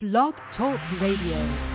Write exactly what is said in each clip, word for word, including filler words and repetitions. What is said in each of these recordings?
Blog Talk Radio.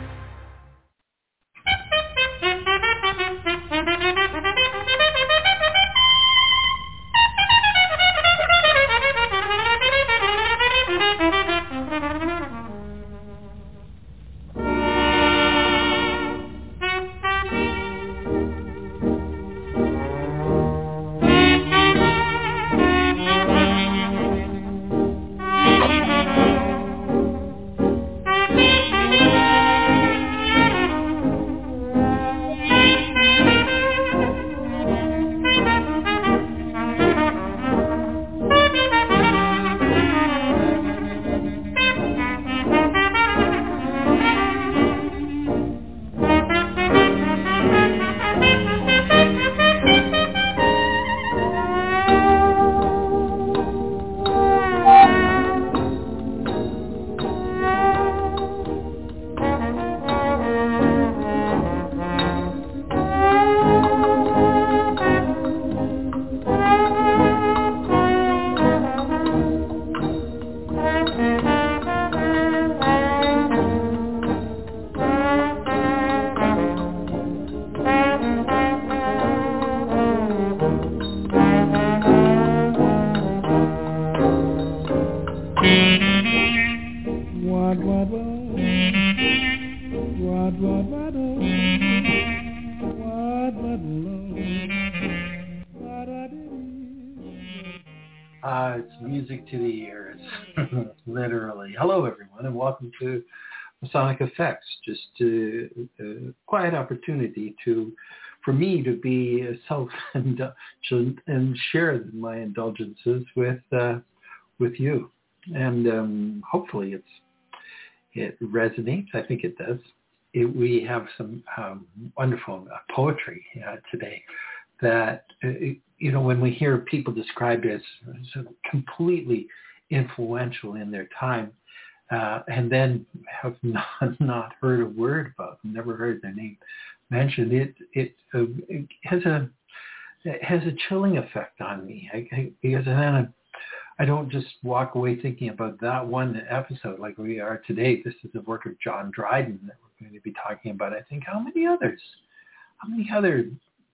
Uh, it's music to the ears, literally. Hello, everyone, and welcome to Sonic Effects. Just a, a quiet opportunity to, for me to be self-indulgent and share my indulgences with uh, with you, and um, hopefully it's it resonates. I think it does. It, we have some um, wonderful uh, poetry uh, today. That, you know, when we hear people described as, as completely influential in their time, uh, and then have not, not heard a word about them, never heard their name mentioned, it it, uh, it has a it has a chilling effect on me. I, I, because then I, I don't just walk away thinking about that one episode like we are today. This is the work of John Dryden that we're going to be talking about. I think how many others, how many other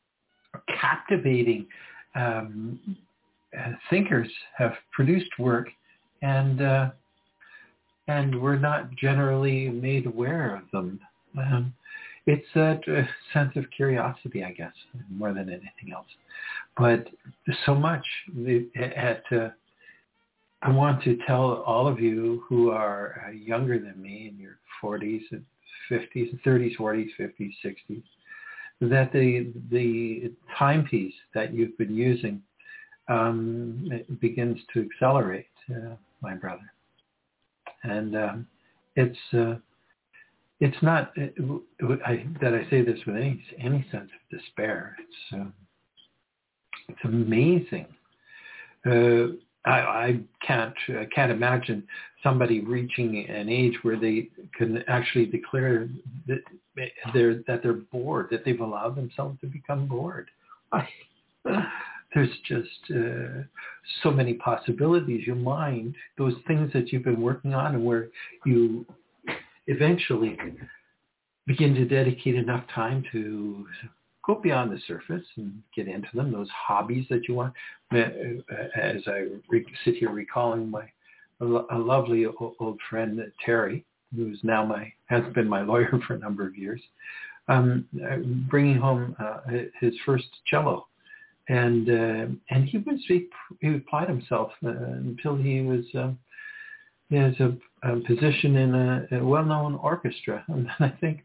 captivating um, uh, thinkers have produced work, and uh, and we're not generally made aware of them. Um, it's a, a sense of curiosity, I guess, more than anything else. But so much at uh, I want to tell all of you who are uh, younger than me, in your forties and fifties, thirties, forties, fifties, sixties. That the the timepiece that you've been using um, begins to accelerate, uh, my brother, and um, it's uh, it's not it, I, that I say this with any any sense of despair. It's uh, it's amazing. Uh, I, I can't I can't imagine somebody reaching an age where they can actually declare that they're that they're bored, that they've allowed themselves to become bored. I, there's just uh, so many possibilities. Your mind, those things that you've been working on, and where you eventually begin to dedicate enough time to go beyond the surface and get into them, those hobbies that you want. As I re- sit here recalling my a lovely old friend, Terry, who's now my, has been my lawyer for a number of years, um, bringing home uh, his first cello. And uh, and he was he, he applied himself uh, until he was uh, he has a, a position in a, a well-known orchestra. And I think,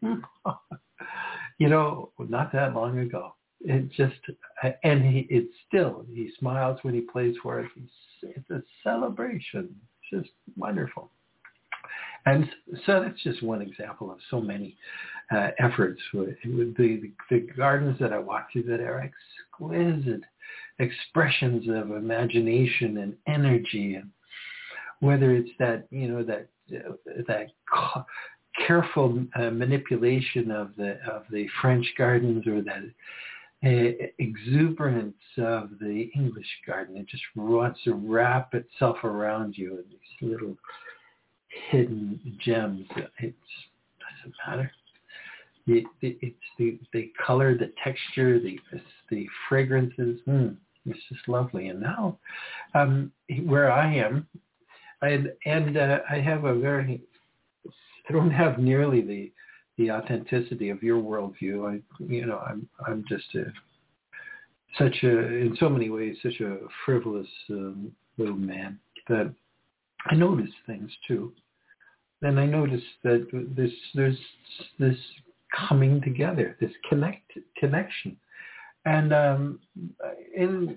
you know, not that long ago, it just, and he, it's still, he smiles when he plays for us. He's, it's a celebration. It's just wonderful. And so that's just one example of so many uh, efforts. It would be the, the gardens that I walk through that are exquisite expressions of imagination and energy, and whether it's that, you know, that uh, that careful uh, manipulation of the of the French gardens, or that uh, exuberance of the English garden. It just wants to wrap itself around you in these little hidden gems. It doesn't matter. It, it, it's the, the color, the texture, the the fragrances. Mm, it's just lovely. And now, um, where I am, I and uh, I have a very, I don't have nearly the the authenticity of your worldview. I, you know, I'm I'm just a, such a, in so many ways, such a frivolous um, little man that I notice things too. And I notice that this there's this coming together, this connect connection, and um, in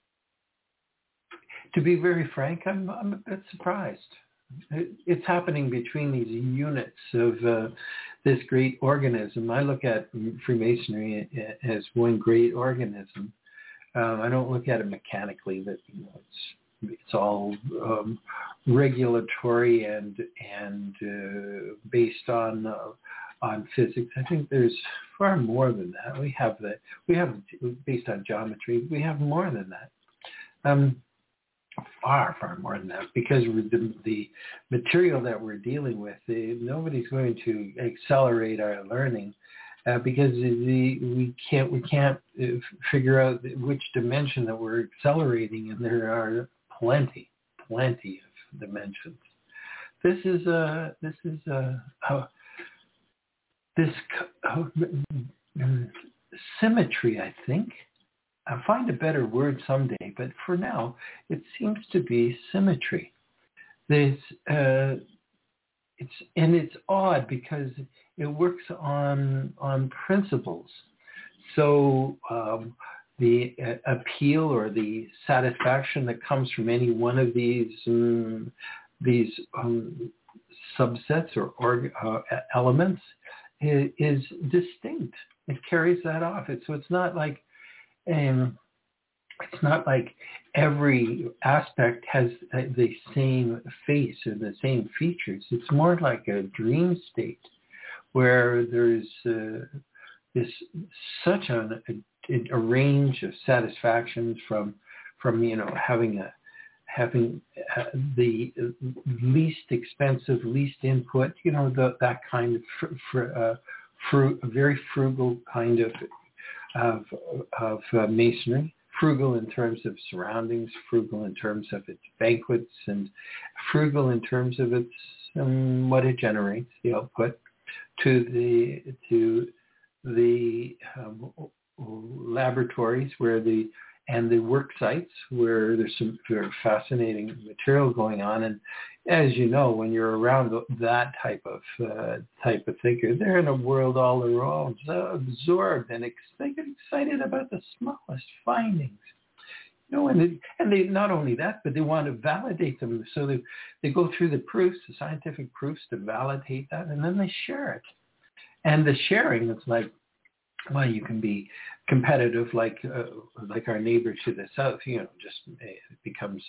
to be very frank, I'm I'm a bit surprised. It, it's happening between these units of uh, this great organism. I look at Freemasonry as one great organism. Um, I don't look at it mechanically. That you know, it's it's all um, regulatory and and uh, based on uh, on physics. I think there's far more than that. We have that. We have based on geometry. We have more than that. Um, far, far more than that, because the, the material that we're dealing with, the, nobody's going to accelerate our learning uh, because the, we can't we can't uh, figure out which dimension that we're accelerating, and there are plenty, plenty of dimensions. This is a this is a, a this uh, symmetry, I think. I'll find a better word someday, but for now, it seems to be symmetry. There's, uh, it's and it's odd because it works on on principles. So um, the uh, appeal or the satisfaction that comes from any one of these um, these um, subsets or, or uh, elements is, is distinct. It carries that off. It, so it's not like And it's not like every aspect has the same face or the same features. It's more like a dream state where there's uh, this such an, a, a range of satisfactions from from you know having a having uh, the least expensive, least input, you know the, that kind of fr- fr- uh, fru- very frugal kind of. of of uh, masonry, frugal in terms of surroundings, frugal in terms of its banquets, and frugal in terms of its um, what it generates, the output, to the to the um, laboratories where the and the work sites where there's some very fascinating material going on. And as you know, when you're around that type of uh, type of thinker, they're in a world all their own, so absorbed and ex- they get excited about the smallest findings. You know, and they, and they not only that, but they want to validate them. So they they go through the proofs, the scientific proofs, to validate that, and then they share it. And the sharing, it's like, well, you can be competitive like uh, like our neighbor to the south, you know, just it becomes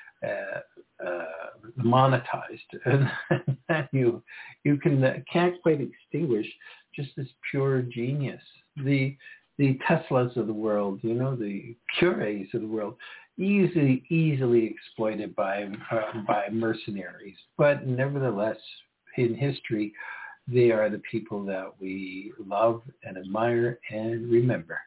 uh, uh, monetized, and you you can uh, can't quite extinguish just this pure genius. The the Teslas of the world, you know, the Curies of the world, easily easily exploited by uh, by mercenaries, but nevertheless, in history, they are the people that we love and admire and remember.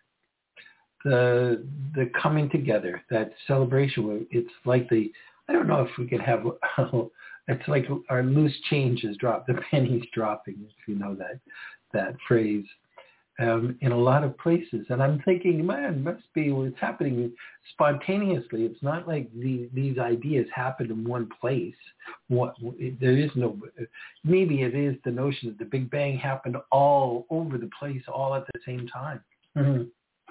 The the coming together, that celebration, it's like the, I don't know if we could have, it's like our loose change is dropped, the penny's dropping, if you know that that phrase, um, in a lot of places. And I'm thinking, man, it must be what's happening spontaneously. It's not like the, these ideas happen in one place. What, there is no, maybe it is the notion that the Big Bang happened all over the place all at the same time. Mm-hmm.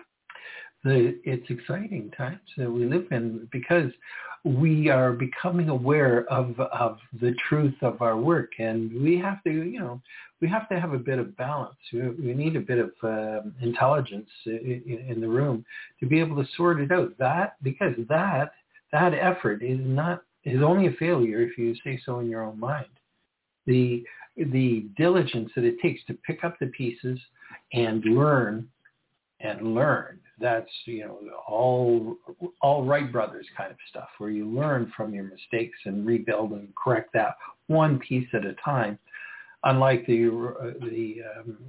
The, it's exciting times that we live in because we are becoming aware of of the truth of our work, and we have to, you know, we have to have a bit of balance. We, we need a bit of um, intelligence in, in the room to be able to sort it out. That because that that effort is not is only a failure if you say so in your own mind. The the diligence that it takes to pick up the pieces and learn and learn. that's, you know, all all Wright brothers kind of stuff, where you learn from your mistakes and rebuild and correct that one piece at a time. Unlike the uh, the um,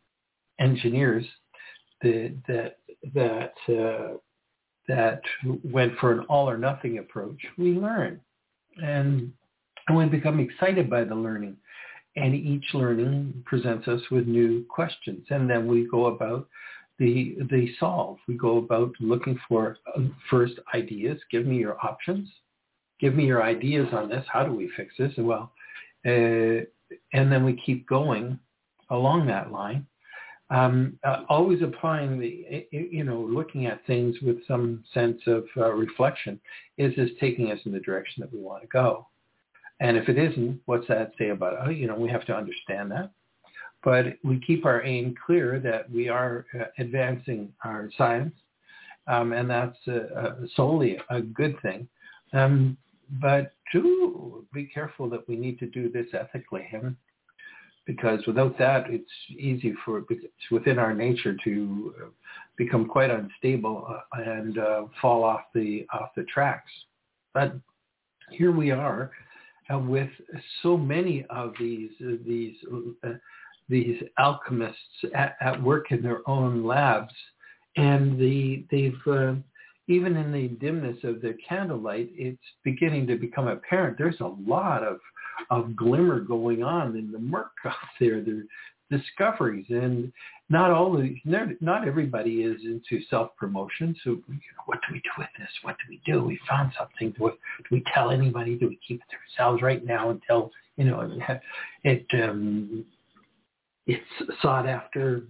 engineers that that that uh, that went for an all or nothing approach, we learn and and we become excited by the learning. And each learning presents us with new questions, and then we go about the the solve. We go about looking for uh, first ideas. Give me your options. Give me your ideas on this. How do we fix this? Well, uh, and then we keep going along that line. Um, uh, always applying the, you know, looking at things with some sense of uh, reflection. Is this taking us in the direction that we want to go? And if it isn't, what's that say about, oh, you know, we have to understand that. But we keep our aim clear that we are uh, advancing our science, um, and that's uh, uh, solely a good thing. Um, but do be careful that we need to do this ethically, Him, because without that, it's easy for, it's within our nature to become quite unstable uh, and uh, fall off the off the tracks. But here we are. Uh, with so many of these uh, these uh, these alchemists at, at work in their own labs, and the they've uh, even in the dimness of their candlelight, it's beginning to become apparent. There's a lot of of glimmer going on in the murk out there. There discoveries, and not all the, not everybody is into self-promotion. So, you know, what do we do with this? What do we do? We found something. Do we, do we tell anybody? Do we keep it to ourselves right now until, you know, it um, it's sought after,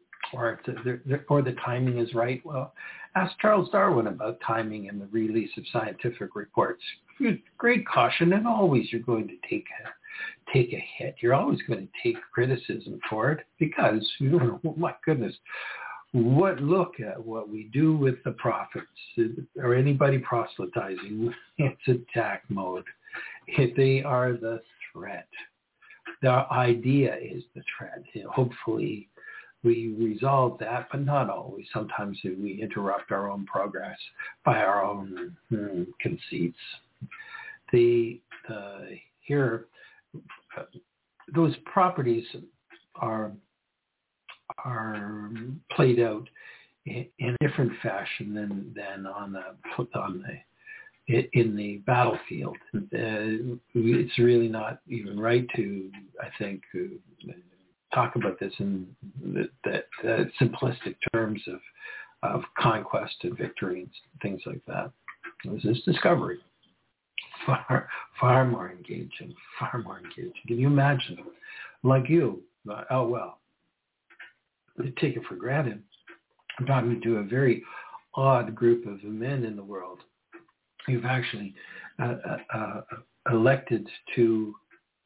or it's, or the timing is right? Well, ask Charles Darwin about timing and the release of scientific reports. Great caution, and always you're going to take a take a hit. You're always going to take criticism for it, because, you know, oh my goodness, what look at what we do with the prophets or anybody proselytizing. It's attack mode. If they are the threat. The idea is the threat. You know, hopefully we resolve that, but not always. Sometimes we interrupt our own progress by our own hmm, conceits. The, the here, uh, those properties are are played out in, in a different fashion than than on the on the in the battlefield. Uh, it's really not even right to, I think, uh, talk about this in the, the, the simplistic terms of of conquest and victory and things like that. This is discovery. Far, far more engaging, far more engaging. Can you imagine, like you, oh, well, they take it for granted. I'm talking to a very odd group of men in the world who've actually uh, uh, elected to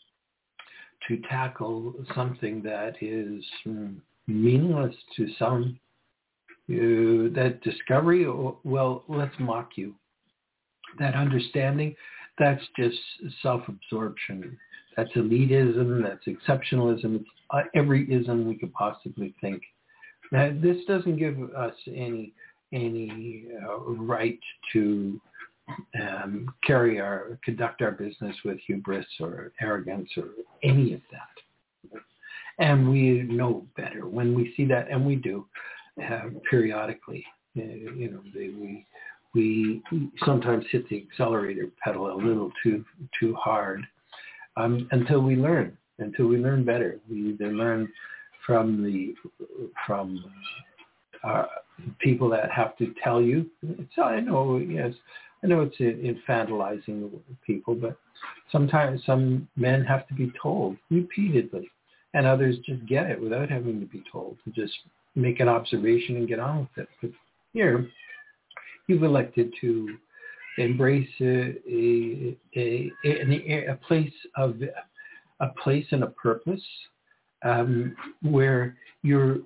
to tackle something that is meaningless to some. Uh, that discovery, well, let's mock you. That understanding, that's just self-absorption. That's elitism. That's exceptionalism. It's uh, every ism we could possibly think. Now, this doesn't give us any any uh, right to um, carry our conduct our business with hubris or arrogance or any of that. And we know better when we see that, and we do uh, periodically. Uh, you know, they, we. We sometimes hit the accelerator pedal a little too too hard um, until we learn. Until we learn better, we either learn from the from uh, people that have to tell you. It's, I know, yes, I know it's infantilizing people, but sometimes some men have to be told repeatedly, and others just get it without having to be told. To just make an observation and get on with it. But here, you've elected to embrace a, a, a, a, a place of a place and a purpose um, where you're,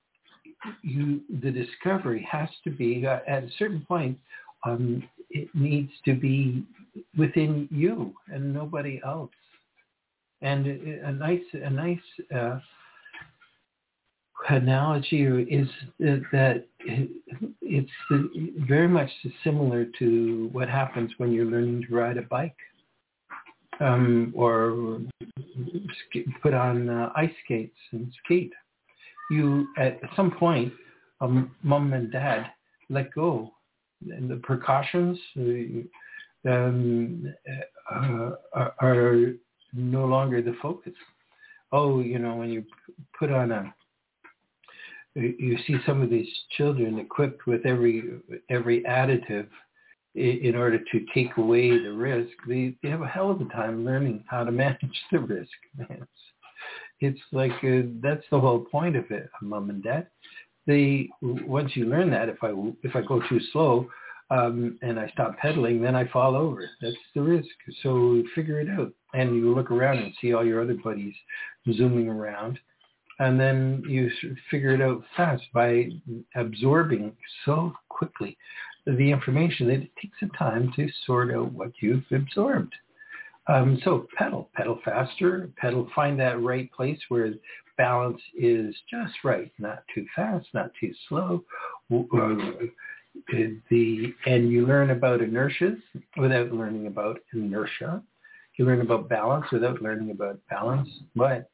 you the discovery has to be uh, at a certain point. Um, it needs to be within you and nobody else. And a, a nice a nice uh, analogy is that it, it's the, very much similar to what happens when you're learning to ride a bike um, or sk- put on uh, ice skates and skate. You, at some point, um, mom and dad let go. And the precautions uh, um, uh, are, are no longer the focus. Oh, you know, when you put on a, you see some of these children equipped with every every additive in order to take away the risk. They, they have a hell of a time learning how to manage the risk. It's, it's like uh, that's the whole point of it, mom and dad. They once you learn that, if I if I go too slow um, and I stop pedaling, then I fall over. That's the risk. So figure it out, and you look around and see all your other buddies zooming around. And then you figure it out fast by absorbing so quickly the information that it takes some time to sort out what you've absorbed. Um, so pedal, pedal faster, pedal, find that right place where balance is just right, not too fast, not too slow. The, and you learn about inertias without learning about inertia. You learn about balance without learning about balance, but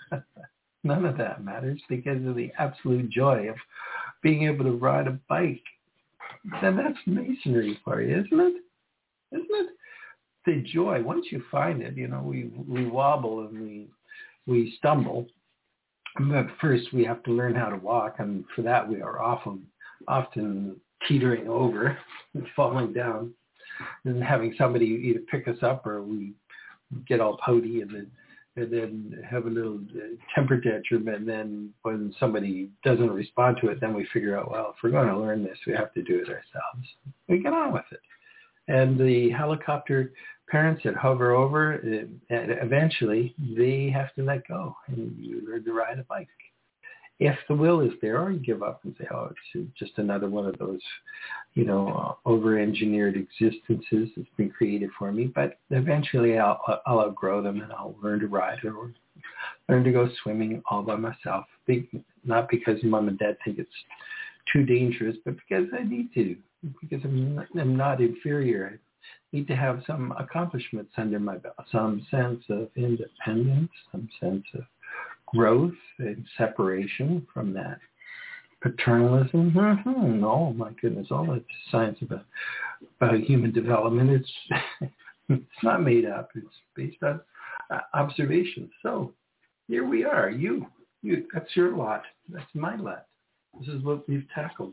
none of that matters because of the absolute joy of being able to ride a bike. Then that's masonry for you, isn't it? Isn't it? The joy, once you find it, you know, we we wobble and we we stumble. But first we have to learn how to walk, and for that we are often often teetering over and falling down and having somebody either pick us up or we get all pouty and then and then have a little temper tantrum, and then when somebody doesn't respond to it, then we figure out, well, if we're going to learn this, we have to do it ourselves. We get on with it. And the helicopter parents that hover over, it, eventually they have to let go, and you learn to ride a bike. If the will is there, or you give up and say, oh, it's just another one of those, you know, uh, over-engineered existences that's been created for me. But eventually I'll, I'll outgrow them and I'll learn to ride or learn to go swimming all by myself. Not because mom and dad think it's too dangerous, but because I need to, because I'm not, I'm not inferior. I need to have some accomplishments under my belt, some sense of independence, some sense of growth and separation from that paternalism. Mm-hmm. Oh my goodness, all that science about, about human development, it's it's not made up. It's based on uh, observation. So here we are. You, you. That's your lot. That's my lot. This is what we've tackled.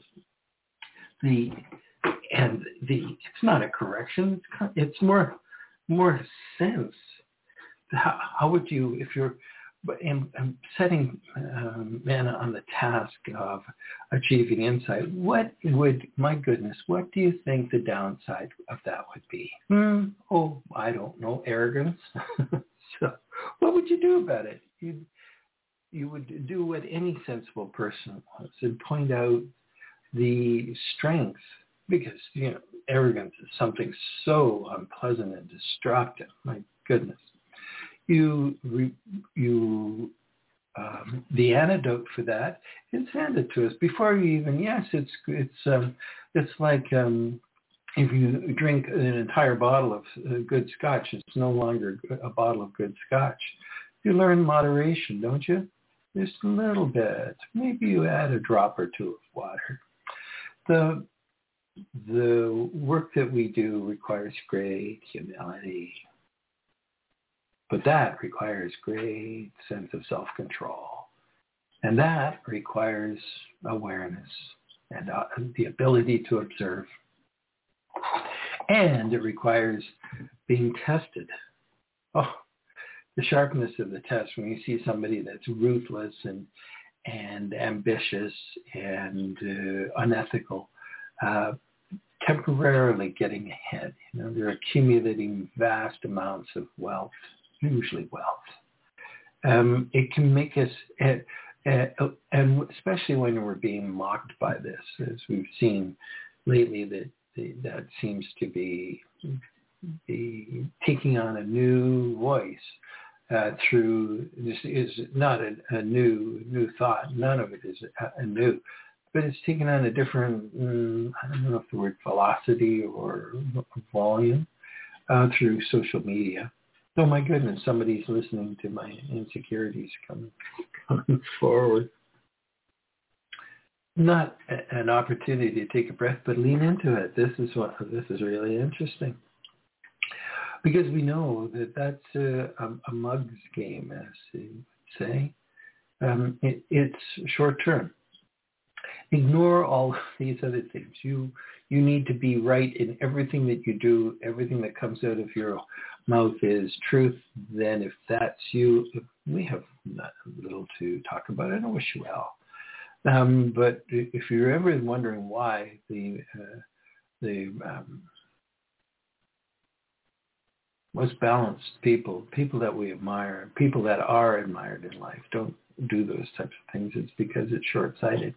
The and the. It's not a correction. It's it's more more sense. How, how would you, if you're But in, in setting um, man on the task of achieving insight, what would, my goodness, what do you think the downside of that would be? Hmm. Oh, I don't know, arrogance. So what would you do about it? You you would do what any sensible person wants and point out the strengths, because, you know, arrogance is something so unpleasant and destructive. My goodness. You, you, um, the antidote for that is handed to us before you even. Yes, it's it's um, it's like um, if you drink an entire bottle of uh, good scotch, it's no longer a bottle of good scotch. You learn moderation, don't you? Just a little bit. Maybe you add a drop or two of water. The the work that we do requires great humility. But that requires great sense of self-control. And that requires awareness and uh, the ability to observe. And it requires being tested. Oh, the sharpness of the test when you see somebody that's ruthless and and ambitious and uh, unethical, uh, temporarily getting ahead. You know, they're accumulating vast amounts of wealth. Usually wealth. Um, it can make us, uh, uh, and especially when we're being mocked by this, as we've seen lately, that that seems to be, be taking on a new voice uh, through. This is not a, a new new thought. None of it is a, a new. but it's taken on a different, mm, I don't know if the word velocity or volume uh, through social media. Oh my goodness, somebody's listening to my insecurities coming, coming forward. Not a, an opportunity to take a breath, but lean into it. This is what this is really interesting, because we know that that's a, a, a mug's game, as they say. Um, it, it's short term. Ignore all these other things. You you need to be right in everything that you do. Everything that comes out of your mouth is truth. Then if that's you, we have not little to talk about. I wish you well. Um, but if you're ever wondering why the uh, the um, most balanced people, people that we admire, people that are admired in life, don't do those types of things, it's because it's short-sighted.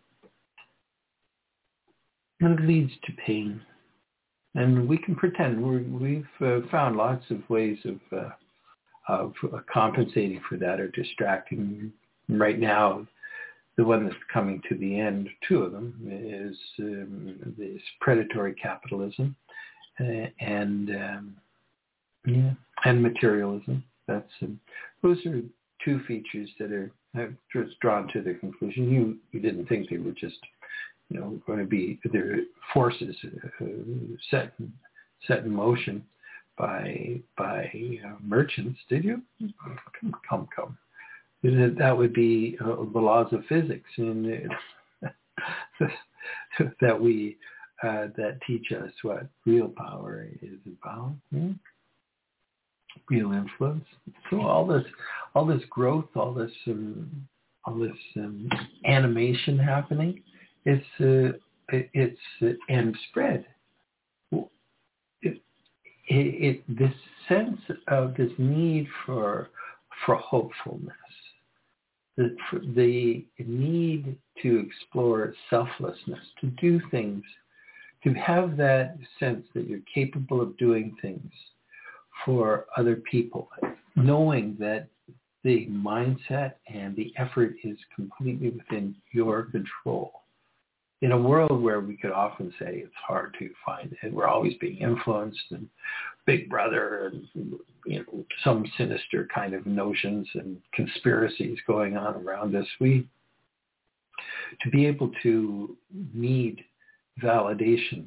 And it leads to pain. And we can pretend. We're, we've uh, found lots of ways of uh, of uh, compensating for that or distracting. Right now, the one that's coming to the end, two of them, is um, this predatory capitalism uh, and um, yeah, and materialism. That's um, those are two features that are have just drawn to the conclusion. You you didn't think they were just, you know, going to be their forces uh, set set in motion by by uh, merchants, did you? Come, come, come. That would be uh, the laws of physics, and uh, that we uh, that teach us what real power is about, hmm? Real influence. So all this, all this growth, all this, um, all this um, animation happening. It's uh, it, it's uh, and spread. It, it, it this sense of this need for for hopefulness, the for the need to explore selflessness, to do things, to have that sense that you're capable of doing things for other people, knowing that the mindset and the effort is completely within your control. In a world where we could often say it's hard to find it, we're always being influenced, and Big Brother and, you know, some sinister kind of notions and conspiracies going on around us, we to be able to need validation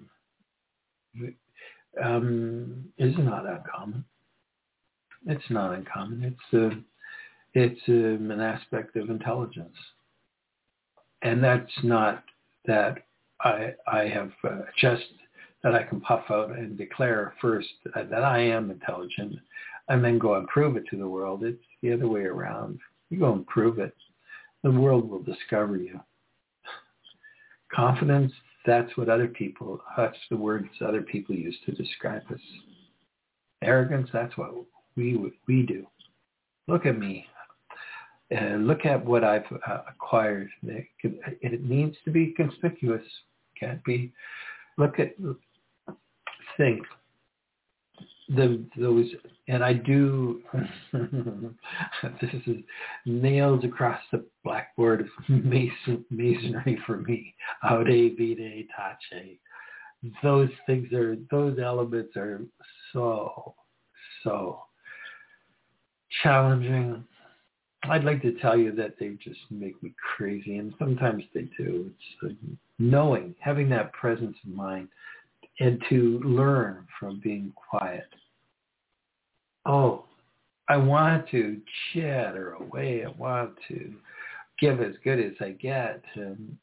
um, is not uncommon. It's not uncommon. It's a, it's um, an aspect of intelligence, and that's not that I I have uh, just that I can puff out and declare first that, that I am intelligent, and then go and prove it to the world. It's the other way around. You go and prove it, the world will discover you. Confidence. That's what other people. That's the words other people use to describe us. Arrogance. That's what we we do. Look at me. Uh, look at what I've uh, acquired. It, it needs to be conspicuous. Can't be. Look at. Think. The those and I do. This is nails across the blackboard of mason, masonry for me. Aude, vide, tace. Those things are. Those elements are so so challenging. I'd like to tell you that they just make me crazy, and sometimes they do. It's uh, knowing, having that presence of mind, and to learn from being quiet. Oh, I want to chatter away. I want to give as good as I get, um,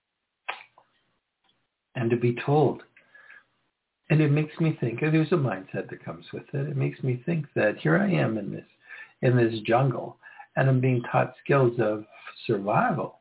and to be told. And it makes me think, and there's a mindset that comes with it. It makes me think that here I am in this, in this jungle, and I'm being taught skills of survival.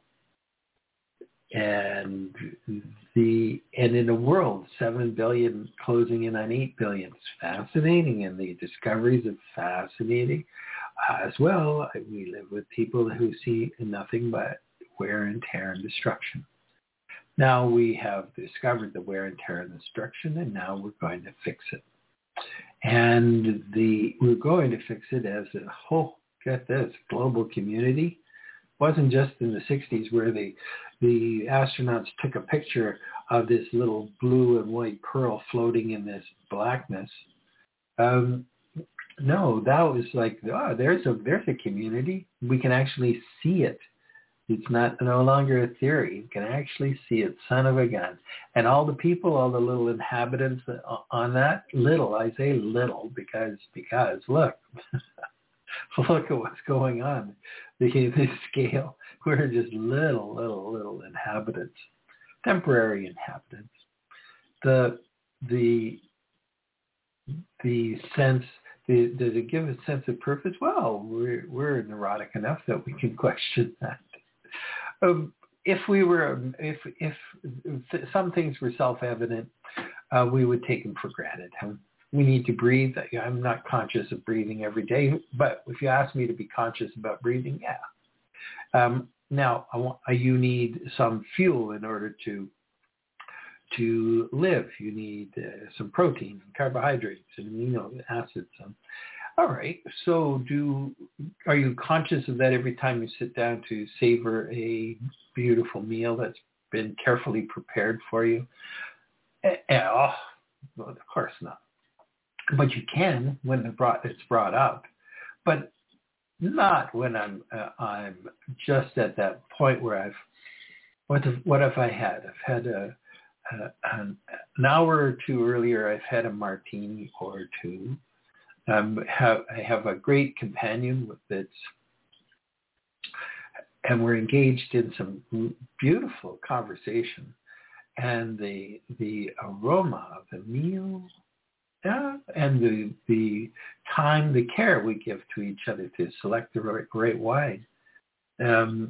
And the and in a world, seven billion closing in on eight billion, it's fascinating, and the discoveries are fascinating as well. We live with people who see nothing but wear and tear and destruction. Now we have discovered the wear and tear and destruction, and now we're going to fix it. And the we're going to fix it as a whole, get this, global community wasn't just in the sixties where the the astronauts took a picture of this little blue and white pearl floating in this blackness. Um, no, that was like, oh, there's a there's a community. We can actually see it. It's not no longer a theory. You can actually see it, son of a gun. And all the people, all the little inhabitants on that, little, I say little because, because look, look at what's going on. The, the scale, we're just little, little, little inhabitants, temporary inhabitants. The, the, the sense, the, does it give a sense of purpose? Well, we're, we're neurotic enough that we can question that. Um, if we were, if if some things were self-evident, uh, we would take them for granted. We need to breathe. I'm not conscious of breathing every day, but if you ask me to be conscious about breathing, yeah. Um, now, I want, uh, you need some fuel in order to to live. You need uh, some protein, carbohydrates, and amino acids. Um, All right. So do are you conscious of that every time you sit down to savor a beautiful meal that's been carefully prepared for you? Eh, eh, oh, well, of course not. But you can when it brought, it's brought up, but not when I'm uh, I'm just at that point where I've what if, what have I had? I've had a, a an, an hour or two earlier. I've had a martini or two. Um, have, I have a great companion with its, and we're engaged in some beautiful conversation. And the the aroma of the meal, yeah, and the the time, the care we give to each other to select the right, right wine, um,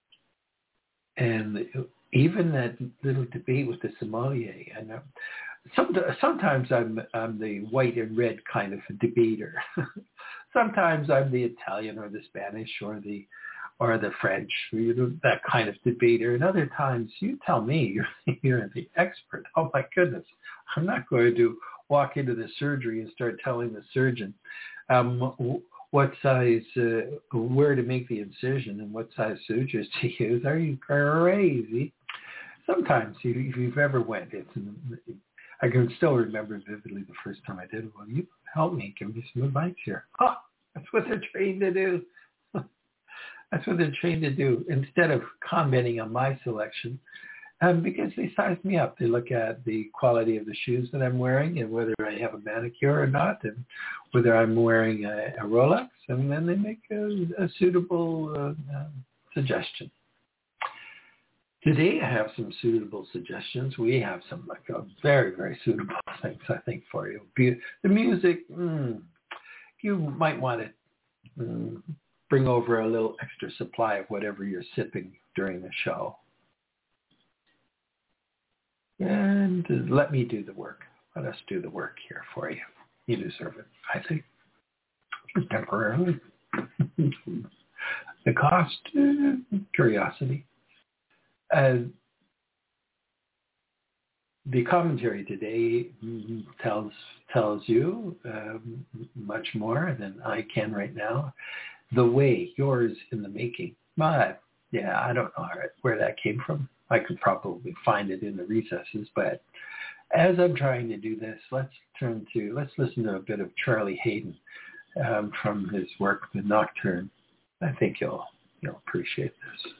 and even that little debate with the sommelier, and. Uh, Some, sometimes I'm I'm the white and red kind of debater. Sometimes I'm the Italian or the Spanish or the or the French, you know, that kind of debater. And other times, you tell me, you're you're the expert. Oh my goodness, I'm not going to walk into the surgery and start telling the surgeon um, what size, uh, where to make the incision and what size sutures to use. Are you crazy? Sometimes, if you've ever went, it's. I can still remember vividly the first time I did it. Well, you help me, give me some advice here. Oh, that's what they're trained to do. That's what they're trained to do. Instead of commenting on my selection, um, because they size me up. They look at the quality of the shoes that I'm wearing and whether I have a manicure or not, and whether I'm wearing a, a Rolex, and then they make a, a suitable uh, uh, suggestion. Today I have some suitable suggestions. We have some like uh, very, very suitable things, I think, for you. Be- the music, mm, you might want to mm, bring over a little extra supply of whatever you're sipping during the show. And uh, let me do the work. Let us do the work here for you. You deserve it, I think, temporarily. The cost, uh, curiosity. Uh, the commentary today tells tells you um, much more than I can right now. The way, yours in the making. But yeah, I don't know where that came from. I could probably find it in the recesses. But as I'm trying to do this, let's turn to let's listen to a bit of Charlie Haydn um, from his work, The Nocturne. I think you'll you'll appreciate this.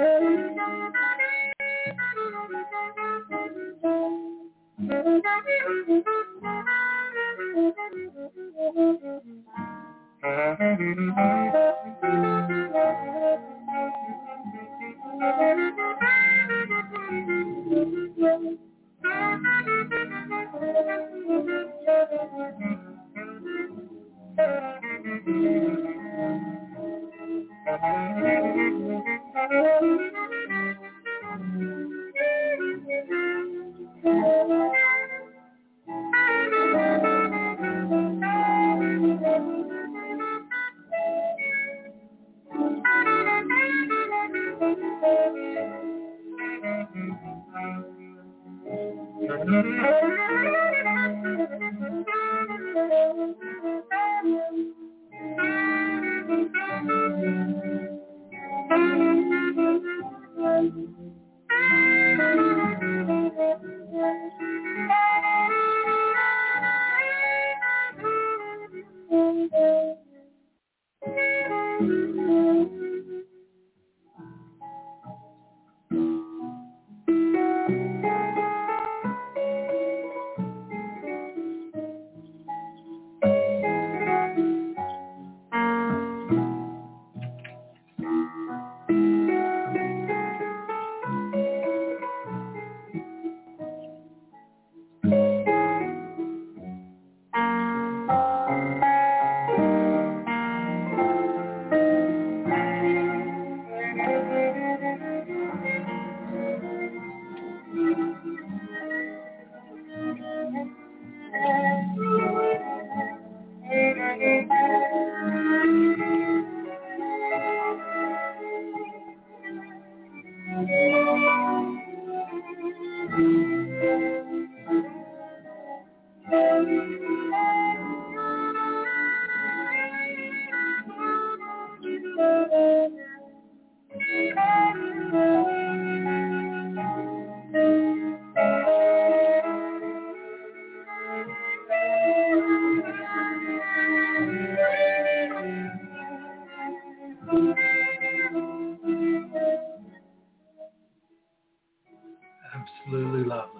Absolutely lovely.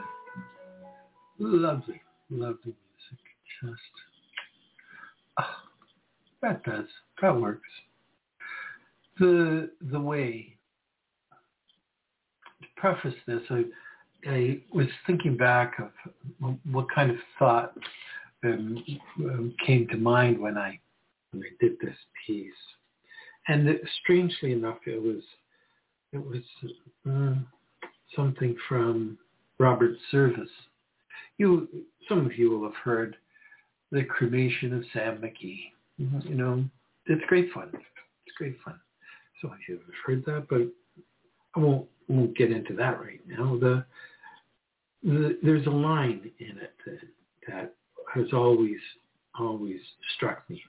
Lovely, lovely music. Just, oh, that does, that works. The the way, to preface this, I, I was thinking back of what kind of thought um, um, came to mind when I, when I did this piece. And it, strangely enough, it was, it was uh, something from Robert Service. You, some of you will have heard The Cremation of Sam McGee. You know, it's great fun. It's great fun. Some of you have heard that, but I won't won't get into that right now. The, the there's a line in it that, that has always always struck me.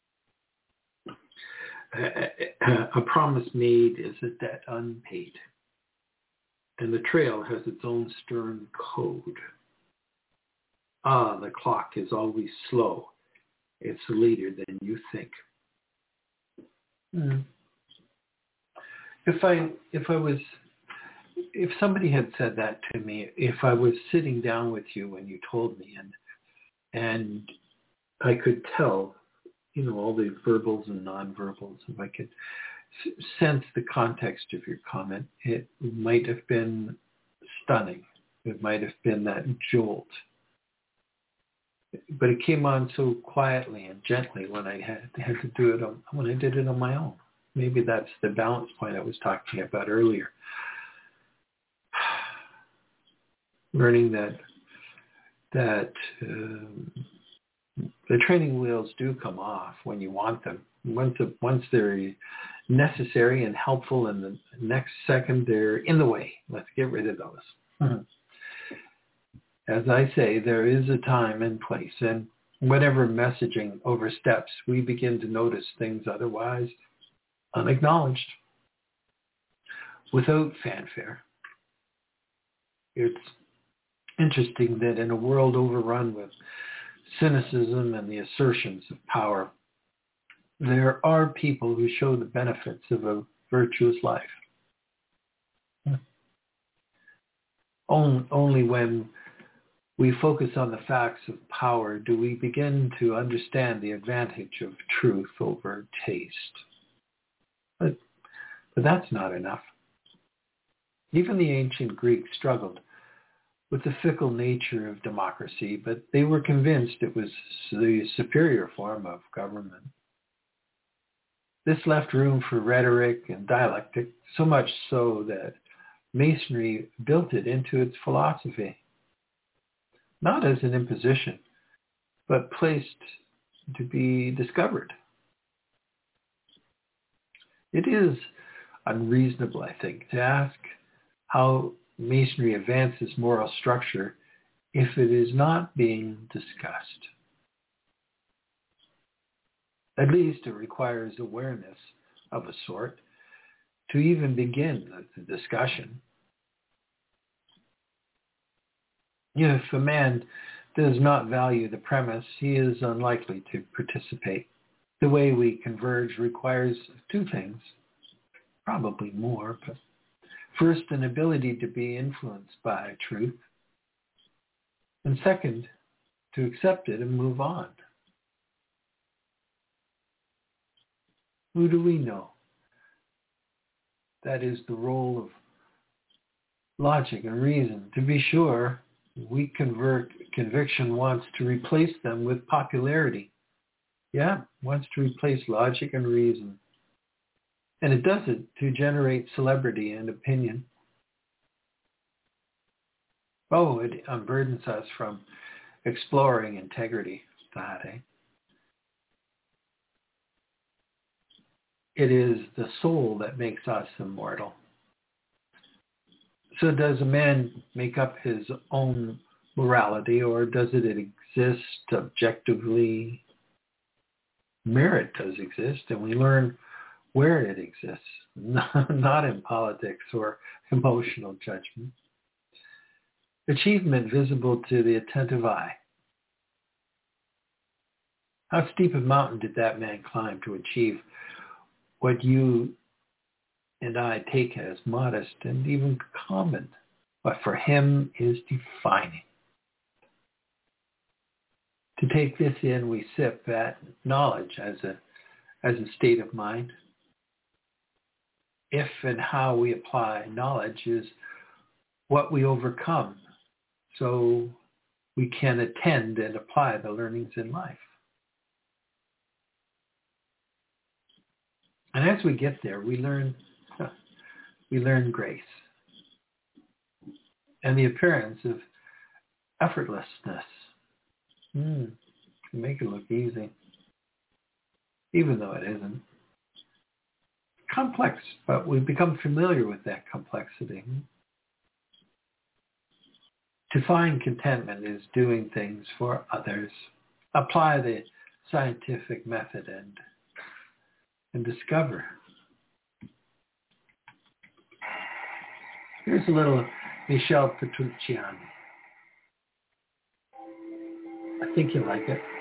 A, a, a promise made is a debt unpaid, and the trail has its own stern code. Ah, the clock is always slow. It's later than you think. Mm. If I if I was if somebody had said that to me, if I was sitting down with you when you told me, and and I could tell, you know, all the verbals and nonverbals, if I could s- sense the context of your comment, it might have been stunning. It might have been that jolt. But it came on so quietly and gently when I had, had to do it on, when I did it on my own. Maybe that's the balance point I was talking about earlier. Learning that that um, the training wheels do come off when you want them. Once once they're necessary and helpful, and the next second they're in the way. Let's get rid of those. Mm-hmm. As I say, there is a time and place, and whatever messaging oversteps, we begin to notice things otherwise unacknowledged, without fanfare. It's interesting that in a world overrun with cynicism and the assertions of power, there are people who show the benefits of a virtuous life. only, only when we focus on the facts of power do we begin to understand the advantage of truth over taste. But, but that's not enough. Even the ancient Greeks struggled with the fickle nature of democracy, but they were convinced it was the superior form of government. This left room for rhetoric and dialectic, so much so that Masonry built it into its philosophy, not as an imposition, but placed to be discovered. It is unreasonable, I think, to ask how Masonry advances moral structure if it is not being discussed. At least it requires awareness of a sort to even begin the discussion. If a man does not value the premise, he is unlikely to participate. The way we converge requires two things, probably more, but first, an ability to be influenced by truth, and second, to accept it and move on. Who do we know? That is the role of logic and reason. To be sure, we convert conviction wants to replace them with popularity. Yeah, wants to replace logic and reason. And it does it to generate celebrity and opinion. Oh, it unburdens us from exploring integrity, that, eh? It is the soul that makes us immortal. So does a man make up his own morality, or does it exist objectively? Merit does exist, and we learn where it exists, not in politics or emotional judgment. Achievement visible to the attentive eye. How steep a mountain did that man climb to achieve what you and I take as modest and even common, but for him is defining. To take this in, we sip at knowledge as a as a state of mind. If and how we apply knowledge is what we overcome, so we can attend and apply the learnings in life. And as we get there, we learn we learn grace and the appearance of effortlessness. Mm, can make it look easy, even though it isn't. Complex, but we become familiar with that complexity. To find contentment is doing things for others. Apply the scientific method and and discover. Here's a little Michel Petrucciani. I think you'll like it.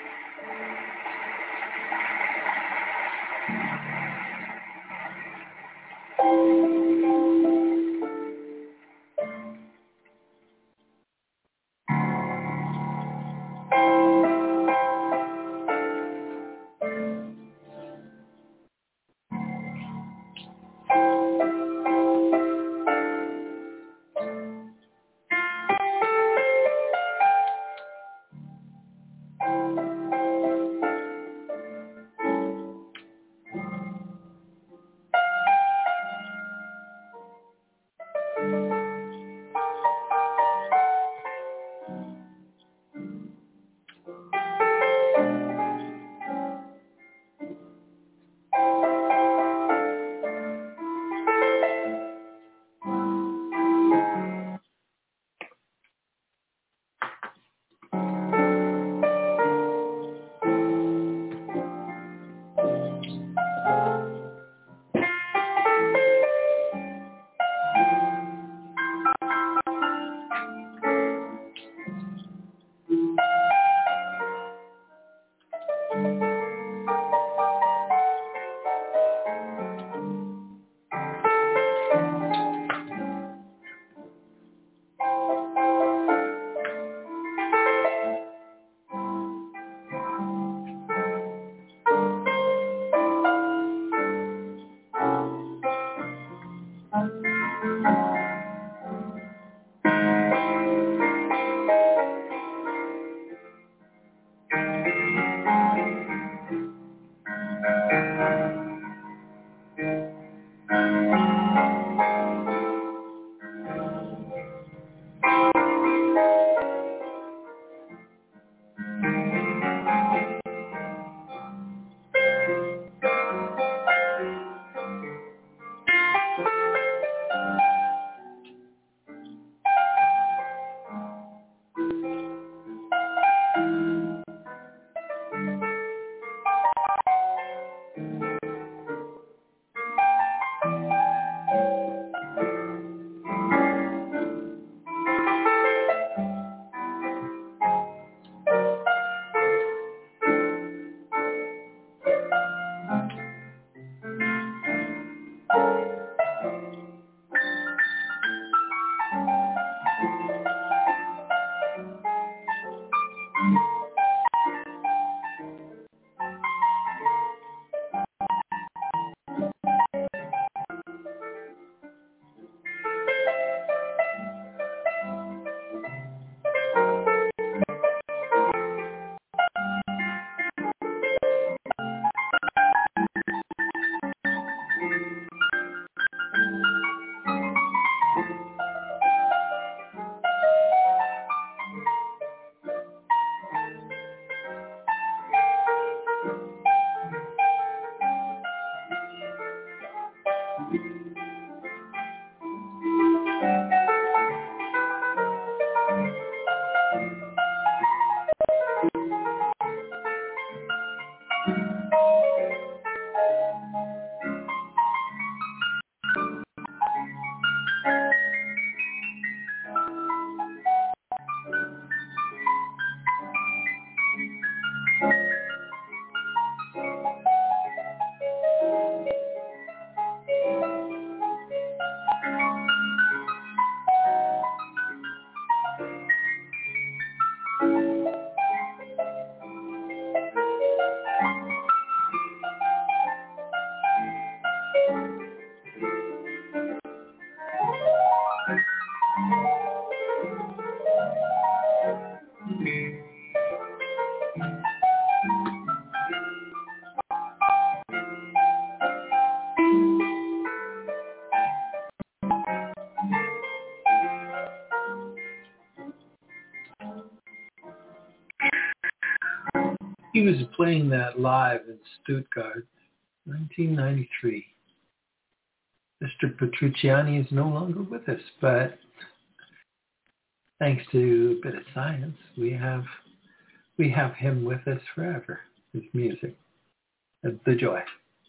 he was playing that live in Stuttgart, nineteen ninety-three. Mister Petrucciani is no longer with us, but thanks to a bit of science, we have we have him with us forever. His music, the joy.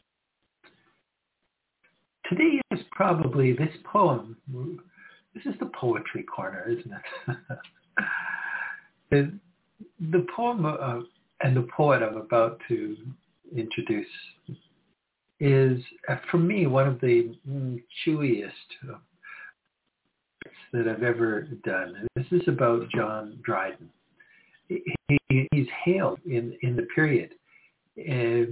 Today is probably this poem. This is the poetry corner, isn't it? the, the poem uh, and the poet I'm about to introduce is, uh, for me, one of the mm, chewiest uh, that I've ever done. And this is about John Dryden. He, he's hailed in, in the period. Uh,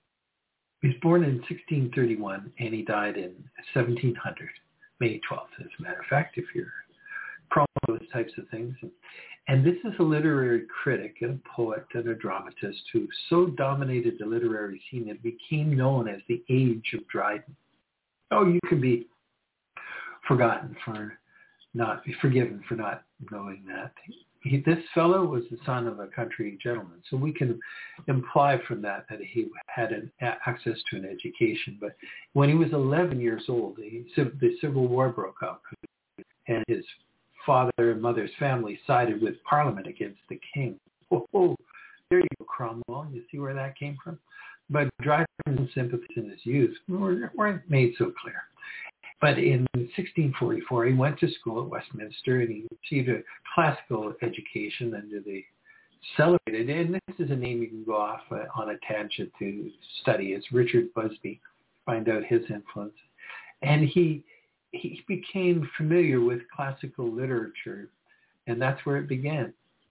he was born in sixteen thirty-one and he died in seventeen hundred, May twelfth, as a matter of fact, if you're prone to those types of things. And this is a literary critic and a poet and a dramatist who so dominated the literary scene that it became known as the Age of Dryden. Oh, you can be forgotten for not, forgiven for not knowing that. He, this fellow was the son of a country gentleman, so we can imply from that that he had an, access to an education. But when he was eleven years old, he, the Civil War broke out, and his father and mother's family sided with Parliament against the king. Oh, oh, there you go, Cromwell. You see where that came from? But Dryden's sympathies in his youth weren't made so clear. But in sixteen forty-four, he went to school at Westminster and he received a classical education under the celebrated, and this is a name you can go off uh, on a tangent to study, is Richard Busby, find out his influence. And he he became familiar with classical literature, and that's where it began,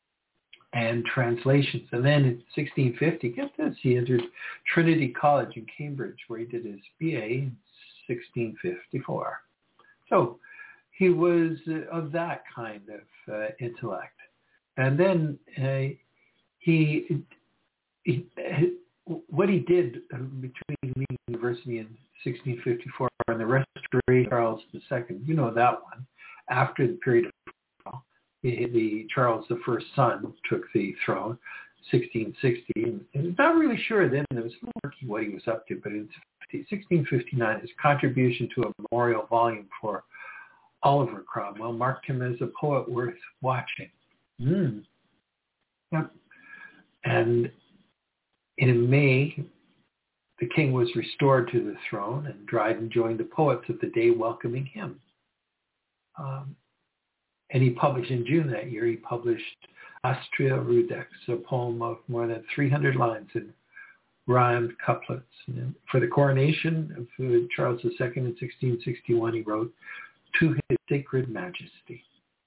and translations. And then in sixteen fifty, get this, he entered Trinity College in Cambridge, where he did his B A in sixteen fifty-four. So he was uh, of that kind of uh, intellect. And then uh, he, he, what he did uh, between Leeds University in sixteen fifty-four and the Restoration of Charles the Second, you know that one, after the period of the, the Charles the First son took the throne, sixteen sixty. And I'm not really sure then, it was a little murky what he was up to, but in sixteen fifty-nine, his contribution to a memorial volume for Oliver Cromwell marked him as a poet worth watching. Mm. Yep. And in May, the king was restored to the throne, and Dryden joined the poets of the day welcoming him. Um, and he published, in June that year, he published Astrea Rudex, a poem of more than three hundred lines in rhymed couplets. And for the coronation of Charles the Second in sixteen sixty-one, he wrote, "To his sacred majesty."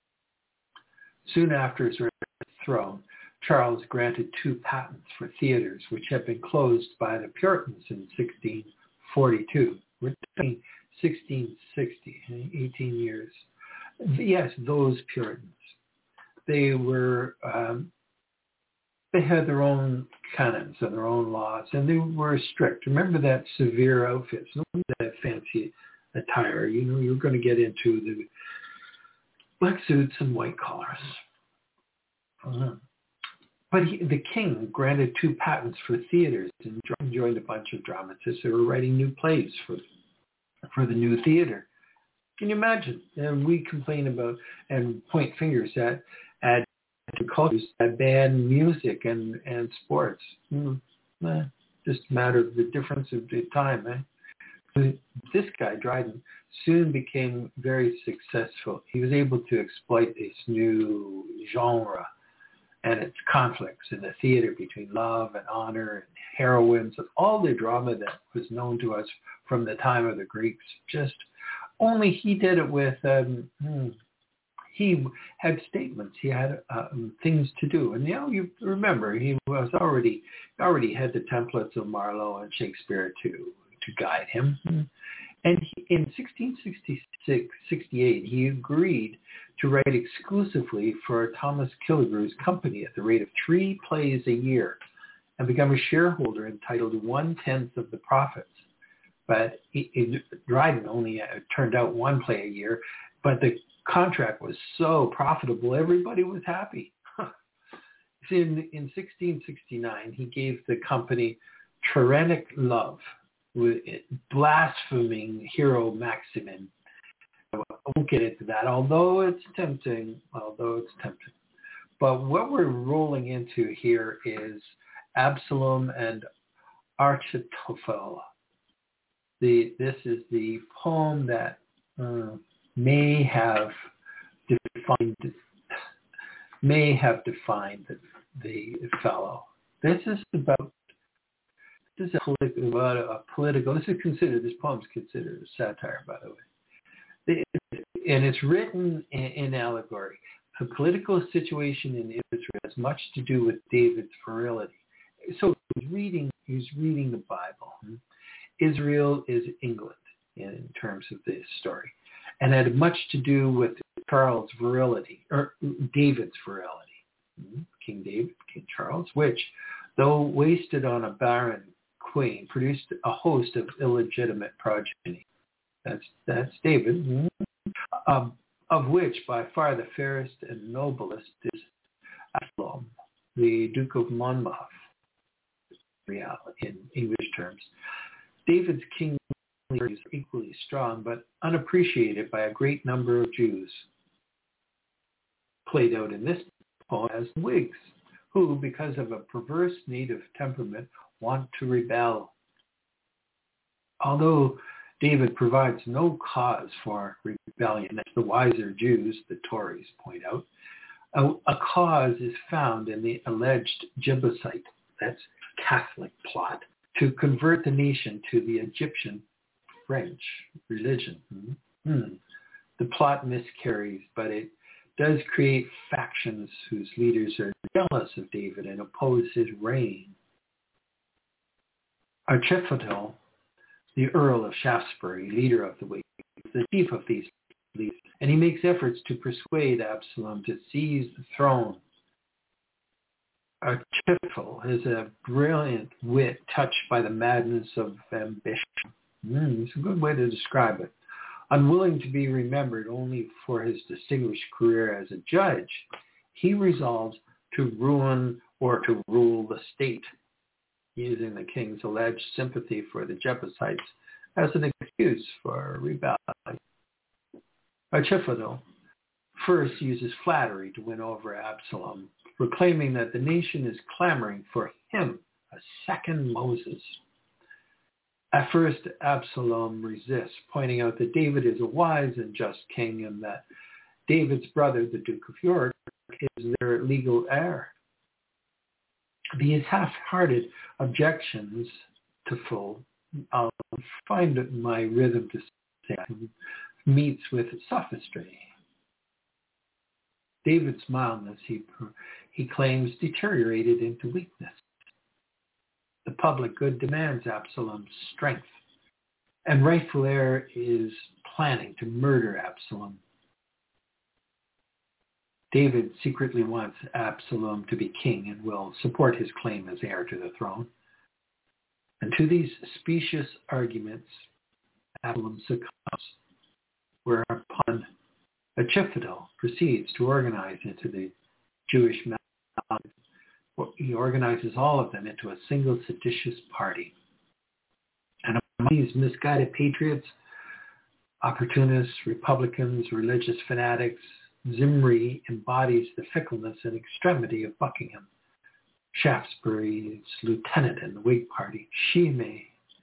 Soon after his throne, Charles granted two patents for theaters, which had been closed by the Puritans in sixteen forty-two. We're talking sixteen sixty, eighteen years. Yes, those Puritans. They were, um, they had their own canons and their own laws, and they were strict. Remember that severe outfits, not that fancy attire. You know, you're going to get into the black suits and white collars. Uh-huh. But he, the king granted two patents for theaters and joined a bunch of dramatists who were writing new plays for for the new theater. Can you imagine? And we complain about and point fingers at at cultures that ban music and, and sports. Mm, eh, just a matter of the difference of the time. Eh? This guy, Dryden, soon became very successful. He was able to exploit this new genre and its conflicts in the theater between love and honor and heroines and all the drama that was known to us from the time of the Greeks. Just only he did it with, um, hmm, he had statements, he had um, things to do. And you know, you remember, he was already, already had the templates of Marlowe and Shakespeare to, to guide him. And he, in sixteen sixty-six sixty-eight, he agreed to write exclusively for Thomas Killigrew's company at the rate of three plays a year and become a shareholder entitled one-tenth of the profits. But he, he, Dryden only uh, turned out one play a year, but the contract was so profitable, everybody was happy. In, in sixteen sixty-nine, he gave the company tyrannic love, with blaspheming hero Maximin. I won't get into that, although it's tempting, although it's tempting. But what we're rolling into here is Absalom and Achitophel. The, this is the poem that uh, may have defined may have defined the, the fellow. This is about this is a, politi- about a political. This is considered this poem is considered a satire, by the way. It, and it's written in, in allegory. The political situation in Israel has much to do with David's virility. So he's reading, he's reading the Bible. Israel is England in terms of this story, and had much to do with Charles' virility, or David's virility. King David, King Charles, which, though wasted on a barren queen, produced a host of illegitimate progeny. That's that's David. Um, of which by far the fairest and noblest is Absalom, the Duke of Monmouth, in English terms. David's kingly is equally strong, but unappreciated by a great number of Jews. Played out in this poem as Whigs, who, because of a perverse native temperament, want to rebel. Although David provides no cause for rebellion, as the wiser Jews, the Tories, point out, a, a cause is found in the alleged Jebusite, that's Catholic plot, to convert the nation to the Egyptian French religion. Hmm. The plot miscarries, but it does create factions whose leaders are jealous of David and oppose his reign. Achitophel, the Earl of Shaftesbury, leader of the Whigs, is the chief of these leaders, and he makes efforts to persuade Absalom to seize the throne. Achitophel is a brilliant wit touched by the madness of ambition. Mm, it's a good way to describe it. Unwilling to be remembered only for his distinguished career as a judge, he resolves to ruin or to rule the state, using the king's alleged sympathy for the Jebusites as an excuse for rebellion. Achitophel first uses flattery to win over Absalom, proclaiming that the nation is clamoring for him, a second Moses. At first, Absalom resists, pointing out that David is a wise and just king and that David's brother, the Duke of York, is their legal heir. These half-hearted objections to full, I'll find my rhythm to say, meets with sophistry. David's mildness, he, he claims, deteriorated into weakness. The public good demands Absalom's strength, and rightful heir is planning to murder Absalom. David secretly wants Absalom to be king and will support his claim as heir to the throne. And to these specious arguments, Absalom succumbs, whereupon Achitophel proceeds to organize into the Jewish mountain. He organizes all of them into a single seditious party. And among these misguided patriots, opportunists, Republicans, religious fanatics, Zimri embodies the fickleness and extremity of Buckingham, Shaftesbury's lieutenant in the Whig party. Shimei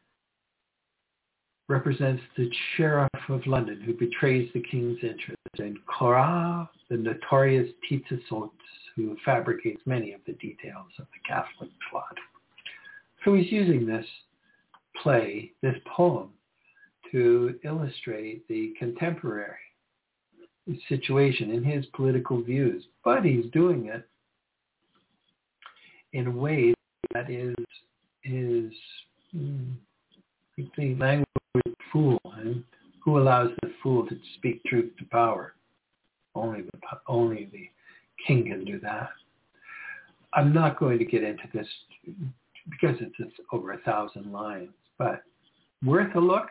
represents the Sheriff of London who betrays the king's interest, and Korah, the notorious Tzitzit, who fabricates many of the details of the Catholic plot. So he's using this play, this poem, to illustrate the contemporary situation in his political views, but he's doing it in a way that is is mm, the language of fool, and who allows the fool to speak truth to power? Only the only the king can do that. I'm not going to get into this because it's, it's over a thousand lines, but worth a look.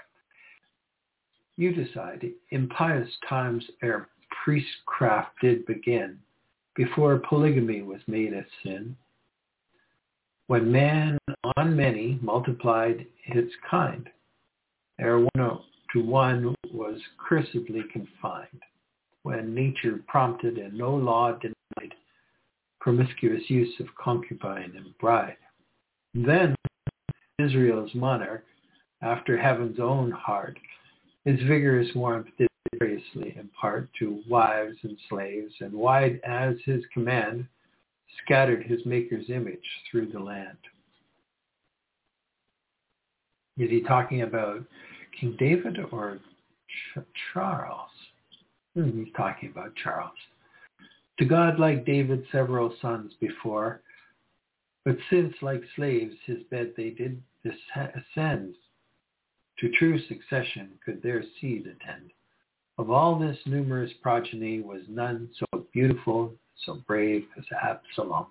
You decide. In pious times ere priestcraft did begin, before polygamy was made a sin, when man on many multiplied its kind, ere one to one was cursedly confined, when nature prompted and no law denied promiscuous use of concubine and bride. Then Israel's monarch, after heaven's own heart, his vigorous warmth did variously impart to wives and slaves, and wide as his command, scattered his Maker's image through the land. Is he talking about King David or Ch- Charles? Hmm, he's talking about Charles. To God, like David, several sons before, but since, like slaves, his bed they did ascend, to true succession could their seed attend. Of all this numerous progeny was none so beautiful, so brave as Absalom.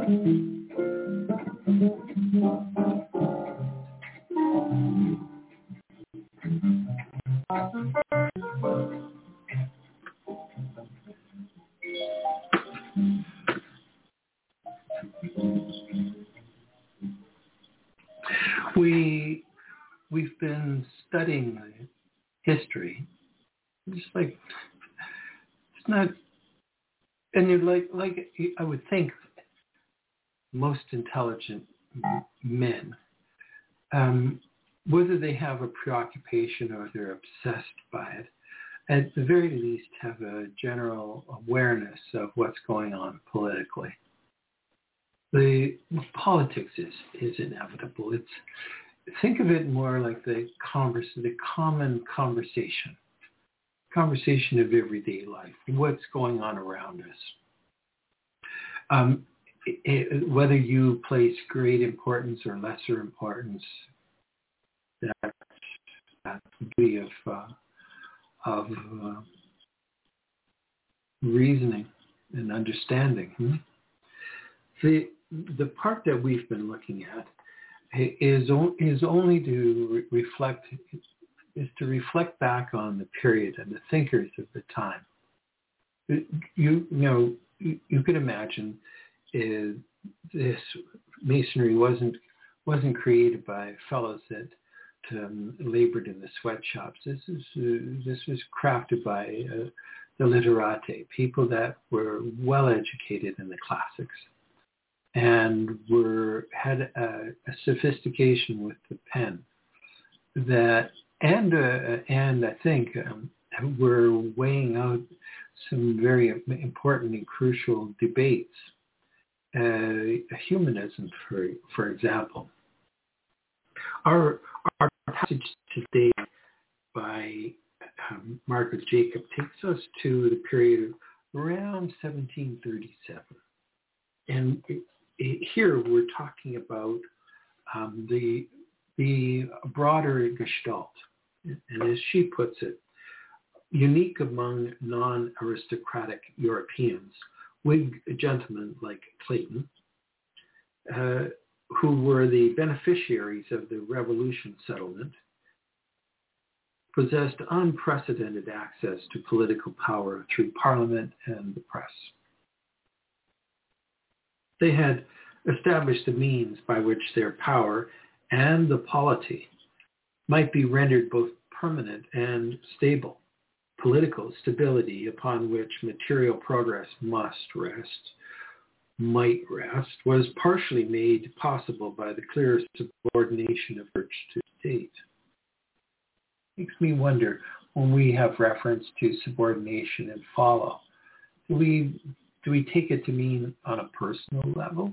We, we've been studying history, just like, it's not, and you're like, like I would think most intelligent men, um, whether they have a preoccupation or they're obsessed by it, at the very least have a general awareness of what's going on politically. The politics is, is inevitable. It's, think of it more like the converse, the common conversation, conversation of everyday life, what's going on around us. Um, it, it, whether you place great importance or lesser importance, that's, that's the beauty of, uh, of uh, reasoning and understanding. Hmm? The, the part that we've been looking at is, is only to re- reflect, is to reflect back on the period and the thinkers of the time. You, you know, you, you could imagine uh, this masonry wasn't wasn't created by fellows that um, labored in the sweatshops. This is uh, this was crafted by uh, the literati, people that were well educated in the classics and were had a, a sophistication with the pen that, and uh, and I think um, were weighing out some very important and crucial debates. Uh, humanism, for for example. Our our passage today by um, Margaret Jacob takes us to the period of around seventeen thirty-seven, and it, it, here we're talking about um, the the broader Gestalt, and as she puts it, unique among non-aristocratic Europeans, Whig gentlemen like Clayton, uh, who were the beneficiaries of the Revolution settlement, possessed unprecedented access to political power through Parliament and the press. They had established a means by which their power and the polity might be rendered both permanent and stable. Political stability upon which material progress must rest, might rest, was partially made possible by the clear subordination of church to state. Makes me wonder, when we have reference to subordination and follow, do we do we take it to mean on a personal level?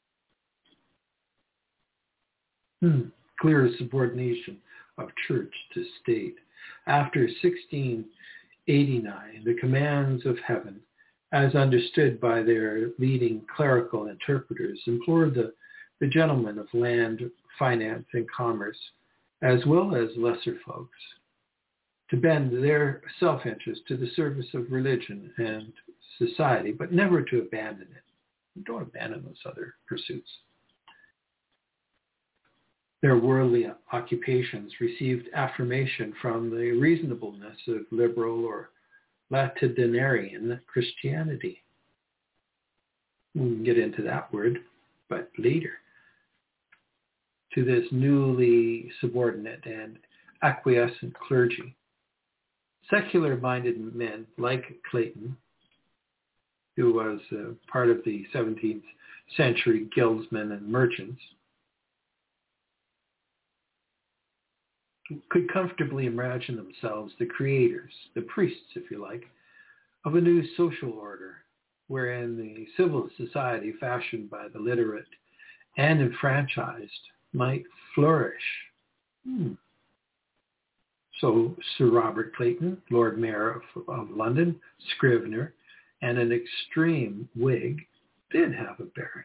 Hmm. Clear subordination of church to state. After sixteen eighty-nine, the commands of heaven, as understood by their leading clerical interpreters, implored the, the gentlemen of land, finance, and commerce, as well as lesser folks, to bend their self-interest to the service of religion and society, but never to abandon it. Don't abandon those other pursuits. Their worldly occupations received affirmation from the reasonableness of liberal or latitudinarian Christianity. We can get into that word, but later. To this newly subordinate and acquiescent clergy, secular-minded men like Clayton, who was uh, part of the seventeenth century guildsmen and merchants, could comfortably imagine themselves the creators, the priests, if you like, of a new social order, wherein the civil society fashioned by the literate and enfranchised might flourish. Hmm. So Sir Robert Clayton, Lord Mayor of, of London, scrivener, and an extreme Whig, did have a bearing.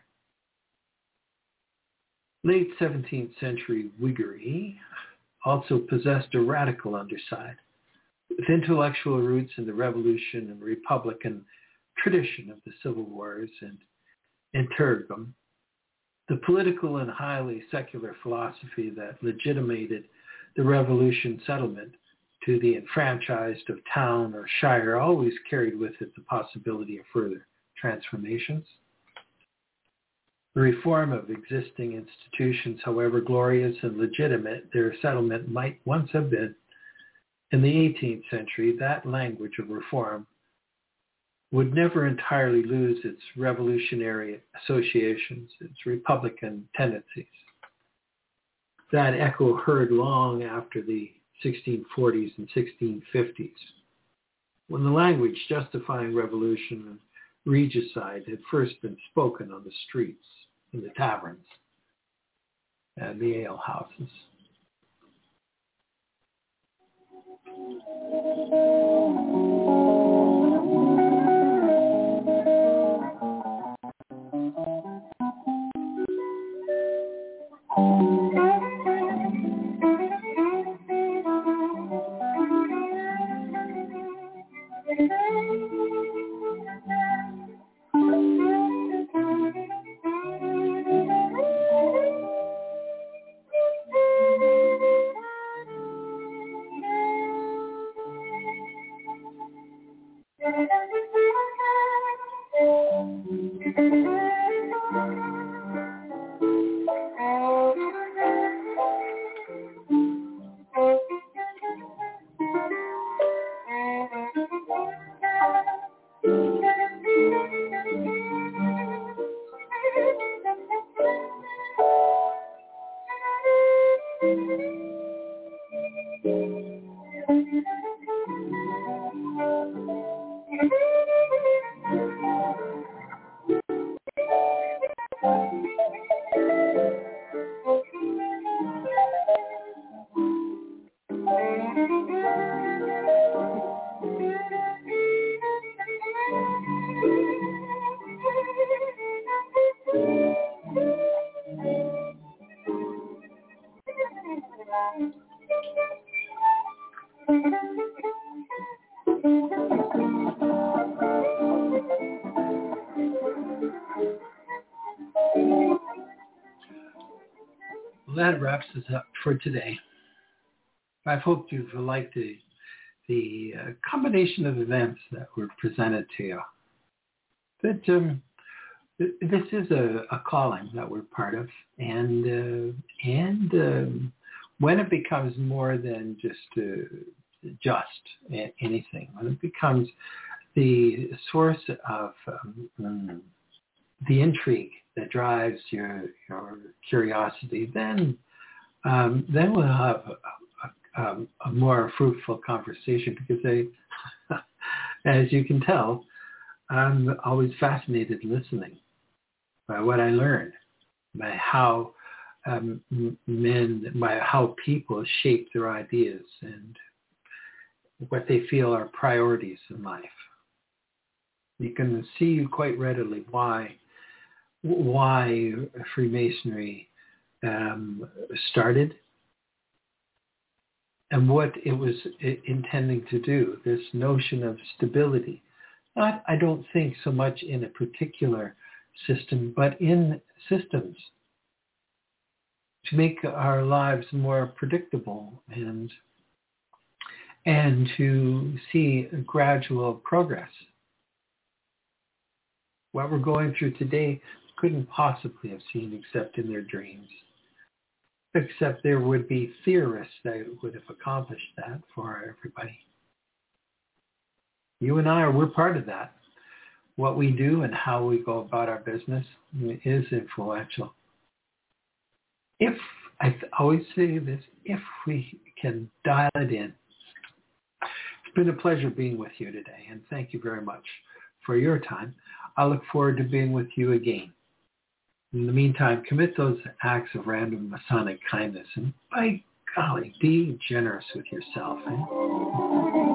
Late seventeenth century Whiggery also possessed a radical underside, with intellectual roots in the Revolution and Republican tradition of the Civil Wars, and interregnum, the political and highly secular philosophy that legitimated the revolution settlement to the enfranchised of town or shire always carried with it the possibility of further transformations. The reform of existing institutions, however glorious and legitimate their settlement might once have been, in the eighteenth century, that language of reform would never entirely lose its revolutionary associations, its republican tendencies. That echo heard long after the sixteen forties and sixteen fifties, when the language justifying revolution and regicide had first been spoken on the streets, in the taverns, and the ale houses. Well, that wraps us up for today. I've hoped you've liked the, the uh, combination of events that were presented to you. That um, th- this is a, a calling that we're part of, and uh, and um, when it becomes more than just uh, just a- anything, when it becomes the source of um, the intrigue that drives your your curiosity, then um, then we'll have a, a, a more fruitful conversation, because they, as you can tell, I'm always fascinated listening by what I learn, by how um, men, by how people shape their ideas and what they feel are priorities in life. You can see quite readily why why Freemasonry um, started and what it was intending to do, this notion of stability. Not, I don't think, so much in a particular system, but in systems, to make our lives more predictable and and to see a gradual progress. What we're going through today couldn't possibly have seen except in their dreams. Except there would be theorists that would have accomplished that for everybody. You and I are, we're part of that. What we do and how we go about our business is influential. If, I always say this, if we can dial it in. It's been a pleasure being with you today, and thank you very much for your time. I look forward to being with you again. In the meantime, commit those acts of random Masonic kindness, and by golly, be generous with yourself. Eh?